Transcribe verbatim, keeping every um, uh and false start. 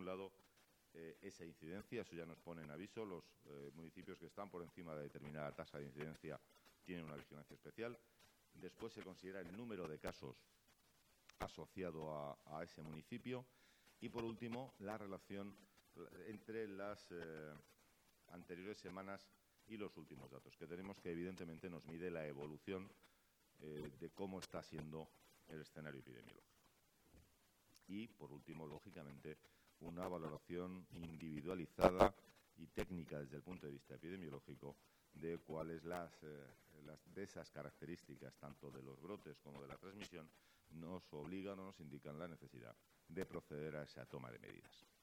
calculado eh, esa incidencia. Eso ya nos pone en aviso. Los eh, municipios que están por encima de determinada tasa de incidencia tienen una vigilancia especial. Después se considera el número de casos asociado a, a ese municipio. Y, por último, la relación entre las eh, anteriores semanas y los últimos datos, que tenemos que, evidentemente, nos mide la evolución eh, de cómo está siendo el escenario epidemiológico. Y, por último, lógicamente, una valoración individualizada y técnica desde el punto de vista epidemiológico de cuáles las, eh, las de esas características, tanto de los brotes como de la transmisión, nos obligan o nos indican la necesidad de proceder a esa toma de medidas.